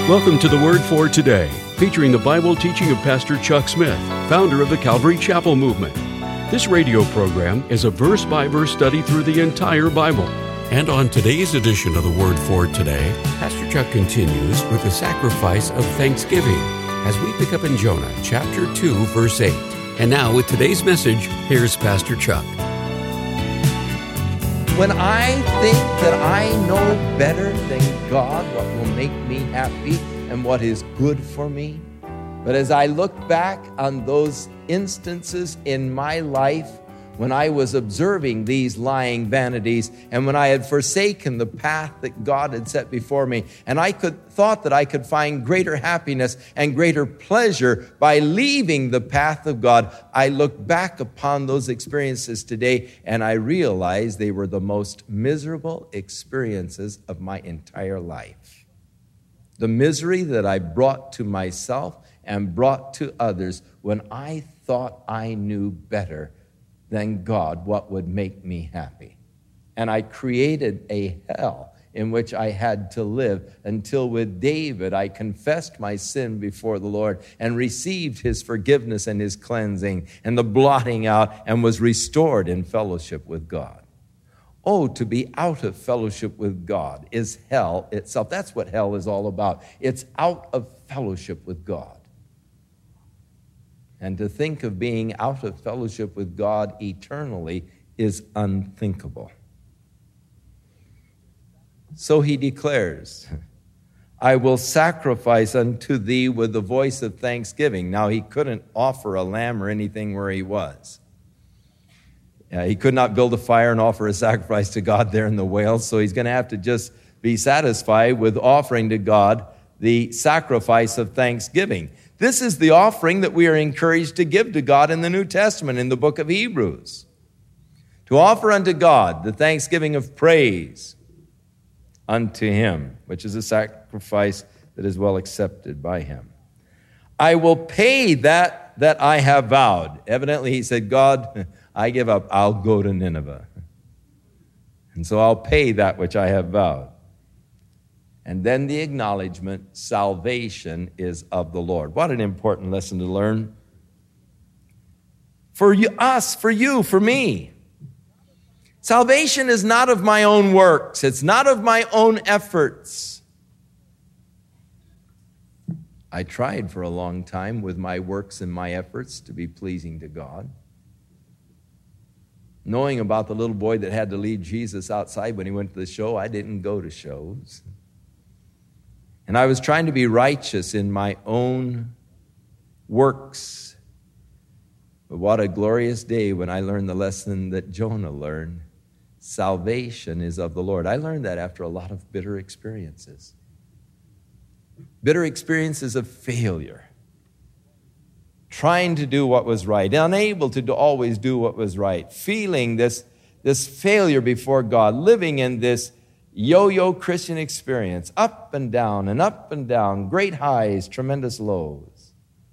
Welcome to the Word for Today, featuring the Bible teaching of Pastor Chuck Smith, founder of the Calvary Chapel Movement. This radio program is a verse-by-verse study through the entire Bible. And on today's edition of the Word for Today, Pastor Chuck continues with the sacrifice of thanksgiving as we pick up in Jonah, chapter 2, verse 8. And now, with today's message, here's Pastor Chuck. When I think that I know better than God what will make me happy and what is good for me, but as I look back on those instances in my life when I was observing these lying vanities and when I had forsaken the path that God had set before me, and I thought that I could find greater happiness and greater pleasure by leaving the path of God, I look back upon those experiences today and I realize they were the most miserable experiences of my entire life. The misery that I brought to myself and brought to others when I thought I knew better than God what would make me happy. And I created a hell in which I had to live until with David I confessed my sin before the Lord and received his forgiveness and his cleansing and the blotting out and was restored in fellowship with God. Oh, to be out of fellowship with God is hell itself. That's what hell is all about. It's out of fellowship with God. And to think of being out of fellowship with God eternally is unthinkable. So he declares, I will sacrifice unto thee with the voice of thanksgiving. Now, he couldn't offer a lamb or anything where he was. He could not build a fire and offer a sacrifice to God there in the whales, so he's going to have to just be satisfied with offering to God the sacrifice of thanksgiving. This is the offering that we are encouraged to give to God in the New Testament in the book of Hebrews. To offer unto God the thanksgiving of praise unto him, which is a sacrifice that is well accepted by him. I will pay that I have vowed. Evidently he said, God, I give up. I'll go to Nineveh. And so I'll pay that which I have vowed. And then the acknowledgement, salvation is of the Lord. What an important lesson to learn. For you, us, for you, for me. Salvation is not of my own works. It's not of my own efforts. I tried for a long time with my works and my efforts to be pleasing to God. Knowing about the little boy that had to lead Jesus outside when he went to the show, I didn't go to shows. And I was trying to be righteous in my own works. But what a glorious day when I learned the lesson that Jonah learned. Salvation is of the Lord. I learned that after a lot of bitter experiences. Bitter experiences of failure. Trying to do what was right. Unable to always do what was right. Feeling this failure before God. Living in this yo-yo Christian experience, up and down, great highs, tremendous lows.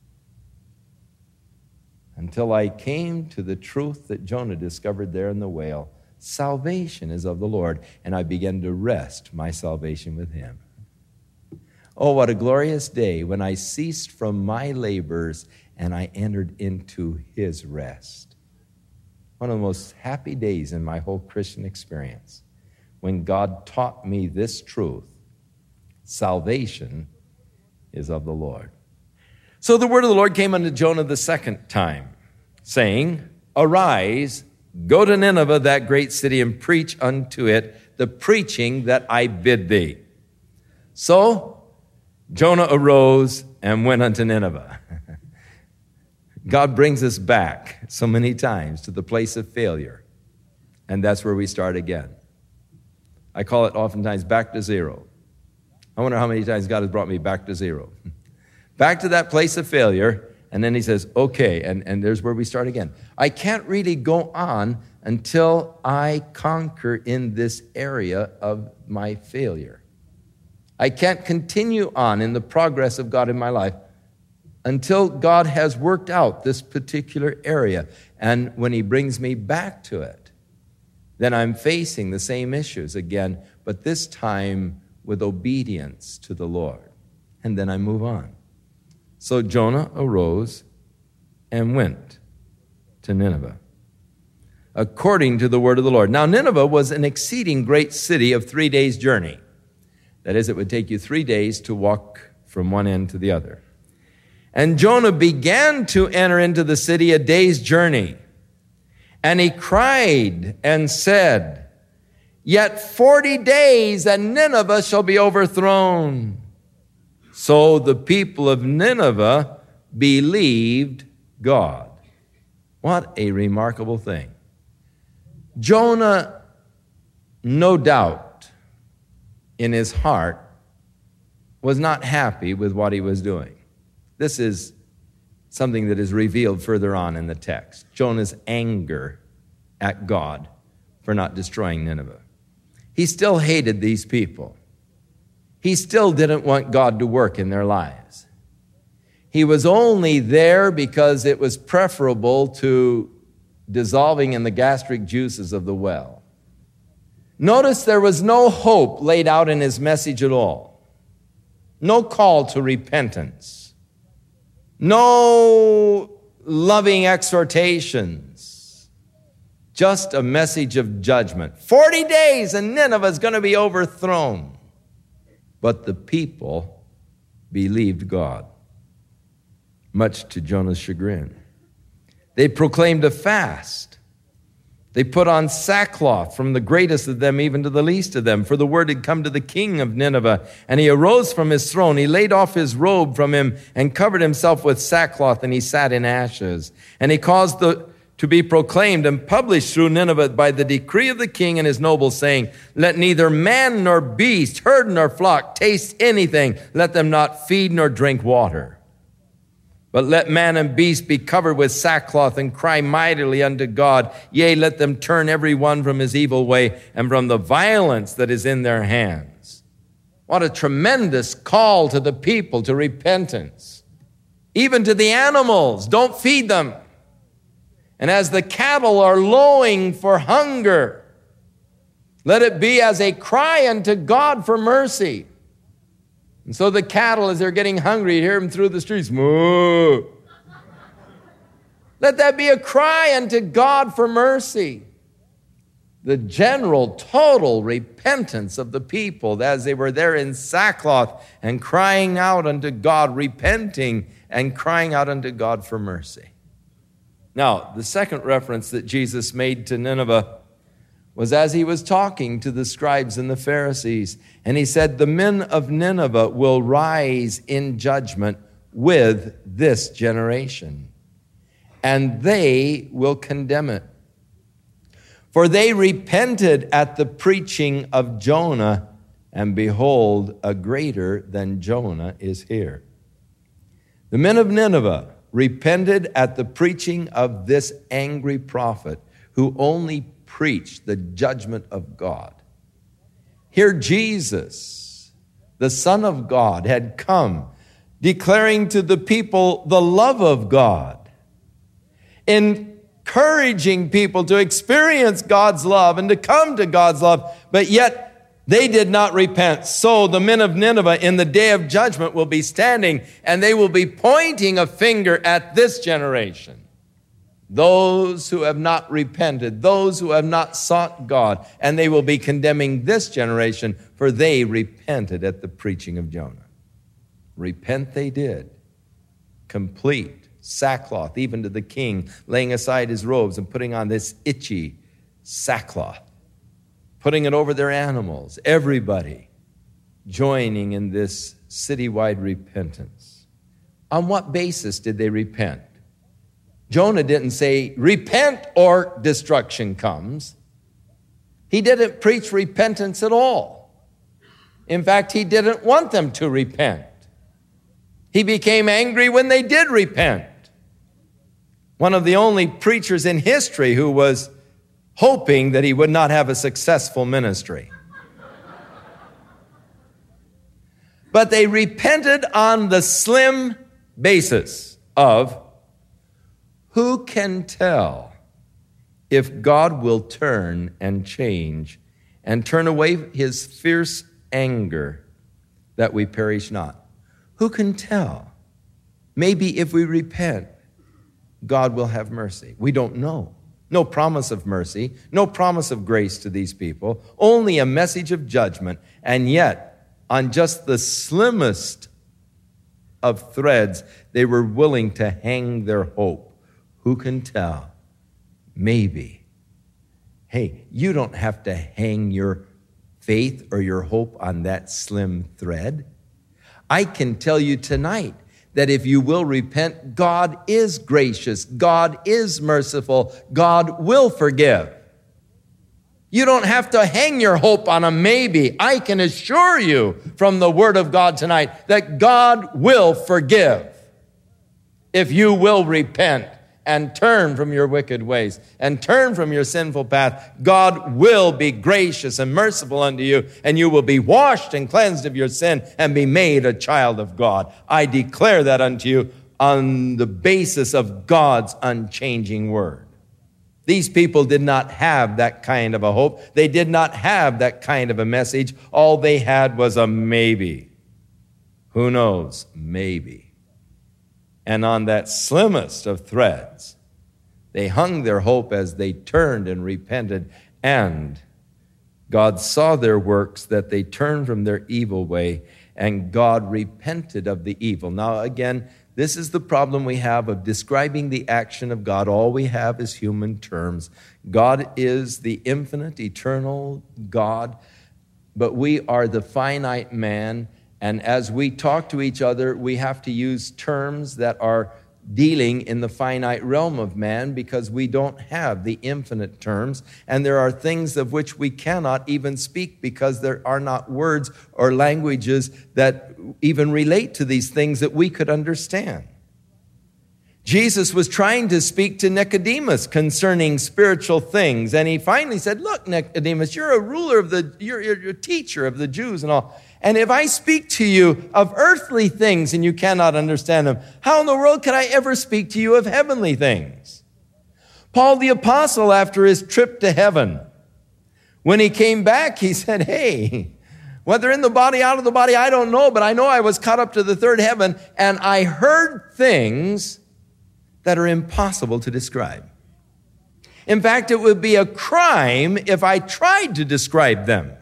Until I came to the truth that Jonah discovered there in the whale. Salvation is of the Lord, and I began to rest my salvation with him. Oh, what a glorious day when I ceased from my labors and I entered into his rest. One of the most happy days in my whole Christian experience. When God taught me this truth, salvation is of the Lord. So the word of the Lord came unto Jonah the second time, saying, Arise, go to Nineveh, that great city, and preach unto it the preaching that I bid thee. So Jonah arose and went unto Nineveh. God brings us back so many times to the place of failure, and that's where we start again. I call it oftentimes back to zero. I wonder how many times God has brought me back to zero. Back to that place of failure, and then he says, okay, and there's where we start again. I can't really go on until I conquer in this area of my failure. I can't continue on in the progress of God in my life until God has worked out this particular area. And when he brings me back to it, then I'm facing the same issues again, but this time with obedience to the Lord. and then I move on. So Jonah arose and went to Nineveh, according to the word of the Lord. Now Nineveh was an exceeding great city of 3 days' journey. That is, it would take you 3 days to walk from one end to the other. And Jonah began to enter into the city a day's journey. And he cried and said, "Yet 40 days and Nineveh shall be overthrown." So the people of Nineveh believed God. What a remarkable thing. Jonah, no doubt, in his heart, was not happy with what he was doing. This is something that is revealed further on in the text. Jonah's anger at God for not destroying Nineveh. He still hated these people. He still didn't want God to work in their lives. He was only there because it was preferable to dissolving in the gastric juices of the well. Notice there was no hope laid out in his message at all. No call to repentance. No loving exhortations. Just a message of judgment. 40 days and Nineveh is going to be overthrown. But the people believed God, much to Jonah's chagrin. They proclaimed a fast. They put on sackcloth, from the greatest of them even to the least of them, for the word had come to the king of Nineveh. And he arose from his throne. He laid off his robe from him and covered himself with sackcloth, and he sat in ashes. And he caused to be proclaimed and published through Nineveh by the decree of the king and his nobles, saying, "Let neither man nor beast, herd nor flock taste anything. Let them not feed nor drink water. But let man and beast be covered with sackcloth and cry mightily unto God. Yea, let them turn every one from his evil way and from the violence that is in their hands." What a tremendous call to the people to repentance. Even to the animals, don't feed them. And as the cattle are lowing for hunger, let it be as a cry unto God for mercy. And so the cattle, as they're getting hungry, you hear them through the streets, moo. Let that be a cry unto God for mercy. The general, total repentance of the people as they were there in sackcloth and crying out unto God, repenting and crying out unto God for mercy. Now, the second reference that Jesus made to Nineveh was as he was talking to the scribes and the Pharisees. And he said, "The men of Nineveh will rise in judgment with this generation, and they will condemn it. For they repented at the preaching of Jonah, and behold, a greater than Jonah is here." The men of Nineveh repented at the preaching of this angry prophet who only preached the judgment of God. Here Jesus, the Son of God, had come declaring to the people the love of God, encouraging people to experience God's love and to come to God's love, but yet they did not repent. So the men of Nineveh in the day of judgment will be standing and they will be pointing a finger at this generation. Those who have not repented, those who have not sought God, and they will be condemning this generation, for they repented at the preaching of Jonah. Repent they did. Complete sackcloth, even to the king, laying aside his robes and putting on this itchy sackcloth, putting it over their animals, everybody joining in this citywide repentance. On what basis did they repent? Jonah didn't say, "Repent or destruction comes." He didn't preach repentance at all. In fact, he didn't want them to repent. He became angry when they did repent. One of the only preachers in history who was hoping that he would not have a successful ministry. But they repented on the slim basis of, who can tell if God will turn and change and turn away his fierce anger that we perish not? Who can tell? Maybe if we repent, God will have mercy. We don't know. No promise of mercy, no promise of grace to these people, only a message of judgment. And yet, on just the slimmest of threads, they were willing to hang their hope. Who can tell? Maybe. Hey, you don't have to hang your faith or your hope on that slim thread. I can tell you tonight that if you will repent, God is gracious. God is merciful. God will forgive. You don't have to hang your hope on a maybe. I can assure you from the Word of God tonight that God will forgive if you will repent and turn from your wicked ways and turn from your sinful path. God will be gracious and merciful unto you, and you will be washed and cleansed of your sin and be made a child of God. I declare that unto you on the basis of God's unchanging word. These people did not have that kind of a hope. They did not have that kind of a message. All they had was a maybe. Who knows? Maybe. And on that slimmest of threads, they hung their hope as they turned and repented. And God saw their works, that they turned from their evil way, and God repented of the evil. Now, again, this is the problem we have of describing the action of God. All we have is human terms. God is the infinite, eternal God, but we are the finite man. And as we talk to each other, we have to use terms that are dealing in the finite realm of man because we don't have the infinite terms. And there are things of which we cannot even speak because there are not words or languages that even relate to these things that we could understand. Jesus was trying to speak to Nicodemus concerning spiritual things. And he finally said, look, Nicodemus, you're a ruler of you're a teacher of the Jews and all. And if I speak to you of earthly things and you cannot understand them, how in the world could I ever speak to you of heavenly things? Paul the apostle, after his trip to heaven, when he came back, he said, hey, whether in the body, out of the body, I don't know, but I know I was caught up to the third heaven and I heard things that are impossible to describe. In fact, it would be a crime if I tried to describe them.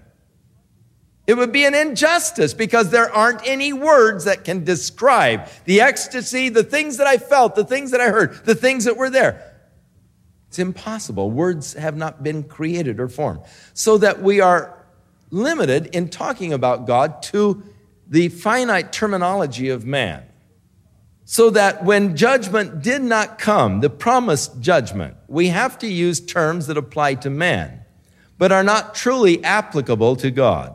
It would be an injustice because there aren't any words that can describe the ecstasy, the things that I felt, the things that I heard, the things that were there. It's impossible. Words have not been created or formed. So that we are limited in talking about God to the finite terminology of man. So that when judgment did not come, the promised judgment, we have to use terms that apply to man, but are not truly applicable to God.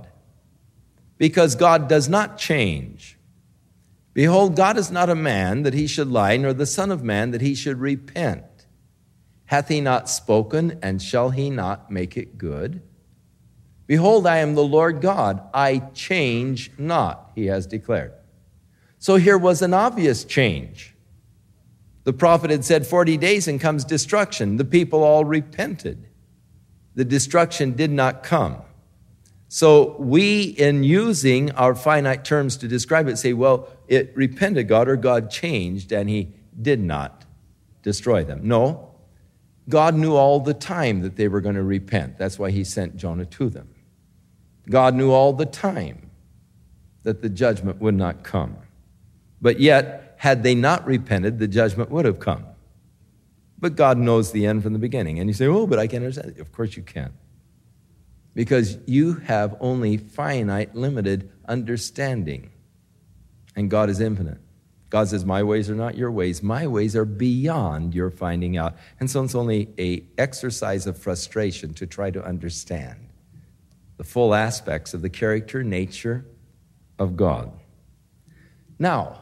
Because God does not change. Behold, God is not a man that he should lie, nor the son of man that he should repent. Hath he not spoken, and shall he not make it good? Behold, I am the Lord God. I change not, he has declared. So here was an obvious change. The prophet had said 40 days and comes destruction. The people all repented. The destruction did not come. So we, in using our finite terms to describe it, say, well, it repented God or God changed and he did not destroy them. No, God knew all the time that they were going to repent. That's why he sent Jonah to them. God knew all the time that the judgment would not come. But yet, had they not repented, the judgment would have come. But God knows the end from the beginning. And you say, oh, but I can't understand it. Of course you can. Because you have only finite, limited understanding. And God is infinite. God says, my ways are not your ways. My ways are beyond your finding out. And so it's only an exercise of frustration to try to understand the full aspects of the character, nature of God. Now,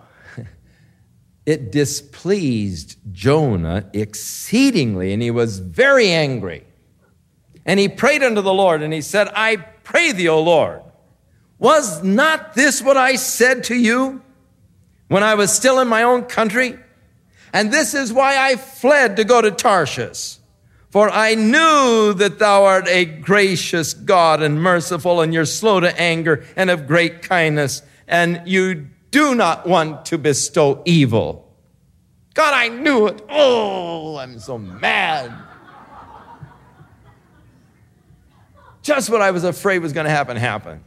it displeased Jonah exceedingly, and he was very angry. And he prayed unto the Lord, and he said, I pray thee, O Lord, was not this what I said to you when I was still in my own country? And this is why I fled to go to Tarshish. For I knew that thou art a gracious God and merciful, and you're slow to anger and of great kindness, and you do not want to bestow evil. God, I knew it. Oh, I'm so mad. Just what I was afraid was going to happen happened.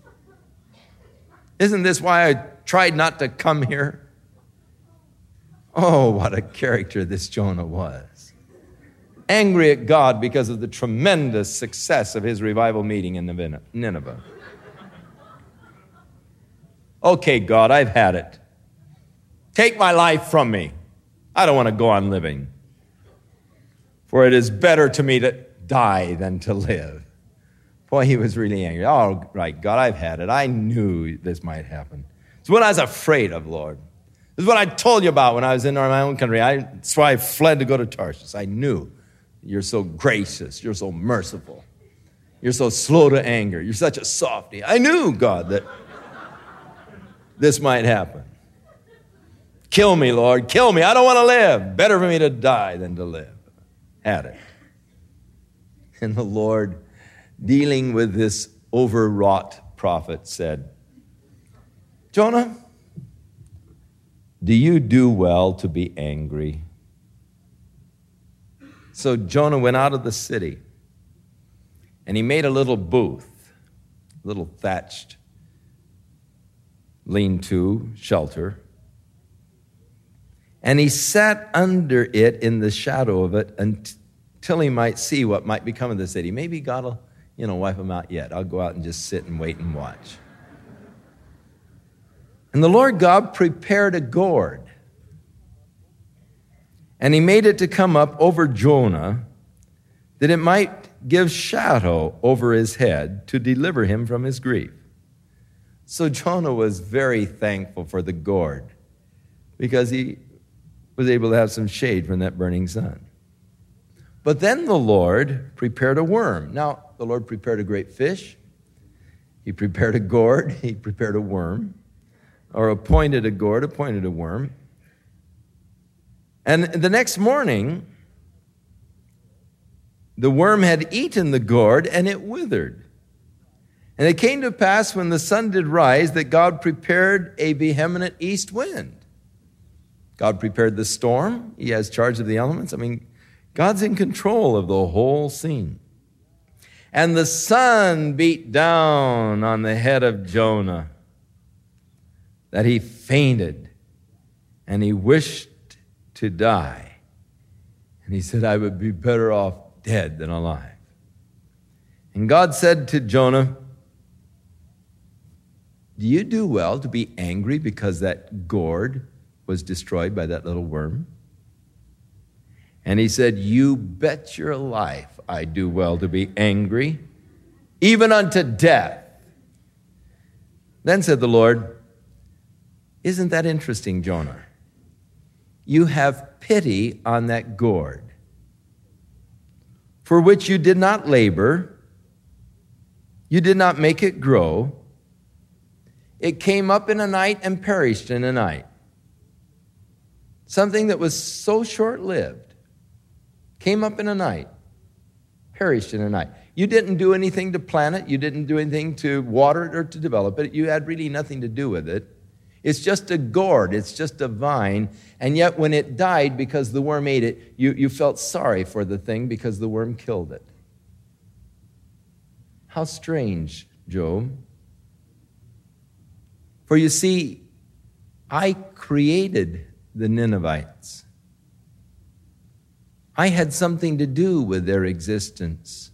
Isn't this why I tried not to come here? Oh, what a character this Jonah was. Angry at God because of the tremendous success of his revival meeting in Nineveh. Okay, God, I've had it. Take my life from me. I don't want to go on living. For it is better to me to die than to live. Boy, he was really angry. All right, God, I've had it. I knew this might happen. It's what I was afraid of, Lord. This is what I told you about when I was in my own country. That's why I fled to go to Tarshish. I knew you're so gracious. You're so merciful. You're so slow to anger. You're such a softie. I knew, God, that this might happen. Kill me, Lord. Kill me. I don't want to live. Better for me to die than to live. Had it. And the Lord, dealing with this overwrought prophet, said, Jonah, do you do well to be angry? So Jonah went out of the city, and he made a little booth, a little thatched lean-to shelter, and he sat under it in the shadow of it until he might see what might become of the city. Maybe God will, wipe him out yet. I'll go out and just sit and wait and watch. And the Lord God prepared a gourd, and he made it to come up over Jonah, that it might give shadow over his head to deliver him from his grief. So Jonah was very thankful for the gourd, because he was able to have some shade from that burning sun. But then the Lord prepared a worm. Now, the Lord prepared a great fish. He prepared a gourd. He prepared a worm. Or appointed a gourd, appointed a worm. And the next morning, the worm had eaten the gourd, and it withered. And it came to pass when the sun did rise that God prepared a vehement east wind. God prepared the storm. He has charge of the elements. God's in control of the whole scene. And the sun beat down on the head of Jonah, that he fainted, and he wished to die. And he said, I would be better off dead than alive. And God said to Jonah, do you do well to be angry because that gourd was destroyed by that little worm? And he said, you bet your life I do well to be angry, even unto death. Then said the Lord, isn't that interesting, Jonah? You have pity on that gourd, for which you did not labor, you did not make it grow. It came up in a night and perished in a night. Something that was so short-lived came up in a night, perished in a night. You didn't do anything to plant it. You didn't do anything to water it or to develop it. You had really nothing to do with it. It's just a gourd. It's just a vine. And yet when it died because the worm ate it, you felt sorry for the thing because the worm killed it. How strange, Job. For you see, I created the Ninevites. I had something to do with their existence.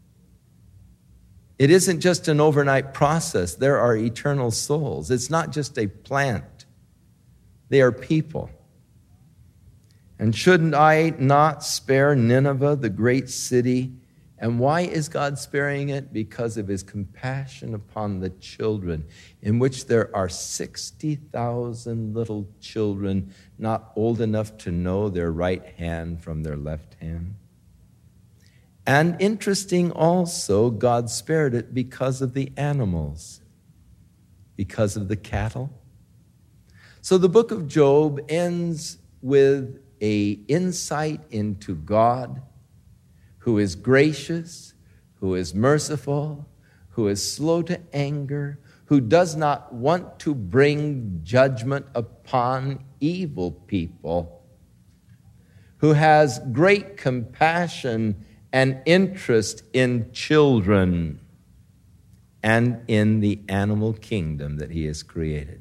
It isn't just an overnight process. There are eternal souls. It's not just a plant. They are people. And shouldn't I not spare Nineveh, the great city? And why is God sparing it? Because of his compassion upon the children, in which there are 60,000 little children not old enough to know their right hand from their left hand. And interesting also, God spared it because of the animals, because of the cattle. So the book of Job ends with an insight into God, who is gracious, who is merciful, who is slow to anger, who does not want to bring judgment upon evil people, who has great compassion and interest in children and in the animal kingdom that he has created.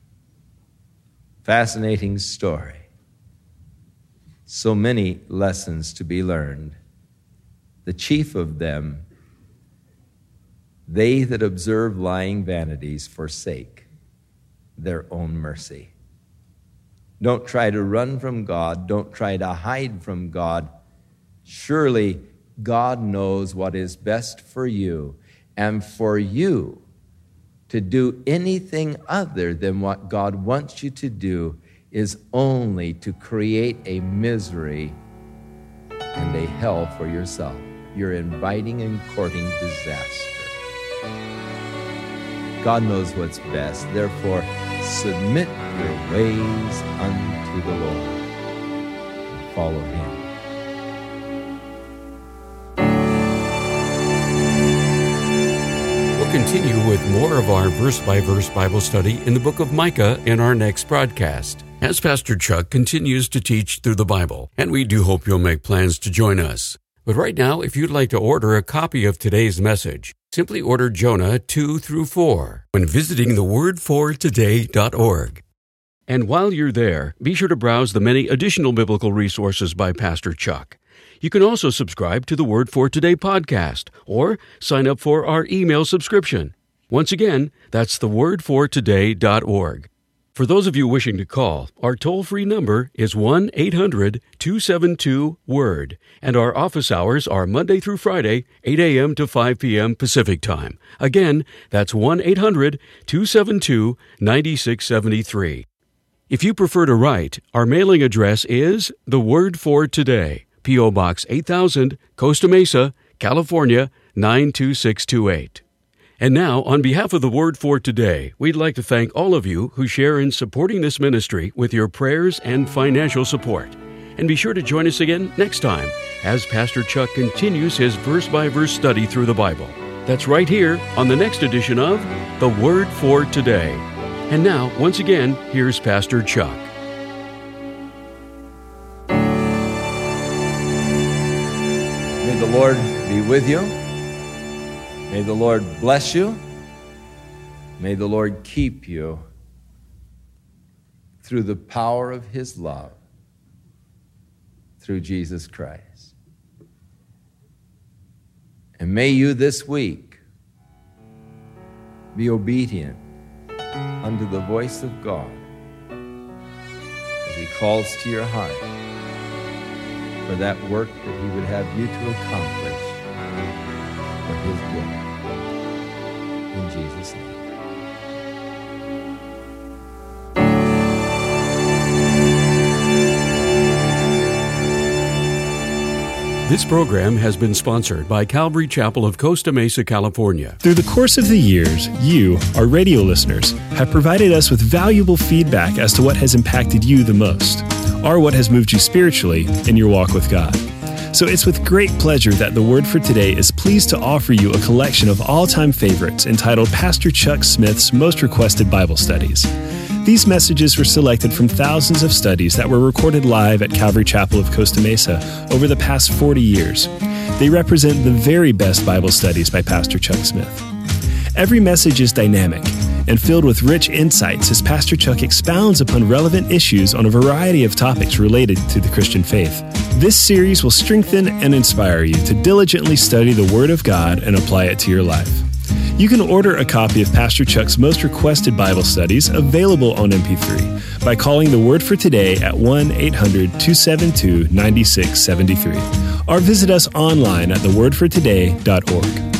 Fascinating story. So many lessons to be learned. The chief of them, they that observe lying vanities forsake their own mercy. Don't try to run from God. Don't try to hide from God. Surely God knows what is best for you. And for you to do anything other than what God wants you to do is only to create a misery and a hell for yourself. You're inviting and courting disaster. God knows what's best. Therefore, submit your ways unto the Lord and follow him. We'll continue with more of our verse-by-verse Bible study in the book of Micah in our next broadcast, as Pastor Chuck continues to teach through the Bible, and we do hope you'll make plans to join us. But right now, if you'd like to order a copy of today's message, simply order Jonah 2-4 when visiting thewordfortoday.org. And while you're there, be sure to browse the many additional biblical resources by Pastor Chuck. You can also subscribe to the Word for Today podcast or sign up for our email subscription. Once again, that's thewordfortoday.org. For those of you wishing to call, our toll-free number is 1-800-272-WORD, and our office hours are Monday through Friday, 8 a.m. to 5 p.m. Pacific Time. Again, that's 1-800-272-9673. If you prefer to write, our mailing address is The Word for Today, P.O. Box 8000, Costa Mesa, California, 92628. And now, on behalf of the Word for Today, we'd like to thank all of you who share in supporting this ministry with your prayers and financial support. And be sure to join us again next time as Pastor Chuck continues his verse-by-verse study through the Bible. That's right here on the next edition of The Word for Today. And now, once again, here's Pastor Chuck. May the Lord be with you. May the Lord bless you. May the Lord keep you through the power of his love, through Jesus Christ. And may you this week be obedient unto the voice of God as he calls to your heart for that work that he would have you to accomplish for his glory. In Jesus' name. This program has been sponsored by Calvary Chapel of Costa Mesa, California. Through the course of the years, you, our radio listeners, have provided us with valuable feedback as to what has impacted you the most, or what has moved you spiritually in your walk with God. So it's with great pleasure that The Word for Today is pleased to offer you a collection of all-time favorites entitled Pastor Chuck Smith's Most Requested Bible Studies. These messages were selected from thousands of studies that were recorded live at Calvary Chapel of Costa Mesa over the past 40 years. They represent the very best Bible studies by Pastor Chuck Smith. Every message is dynamic and filled with rich insights as Pastor Chuck expounds upon relevant issues on a variety of topics related to the Christian faith. This series will strengthen and inspire you to diligently study the Word of God and apply it to your life. You can order a copy of Pastor Chuck's Most Requested Bible Studies available on MP3 by calling The Word for Today at 1-800-272-9673 or visit us online at thewordfortoday.org.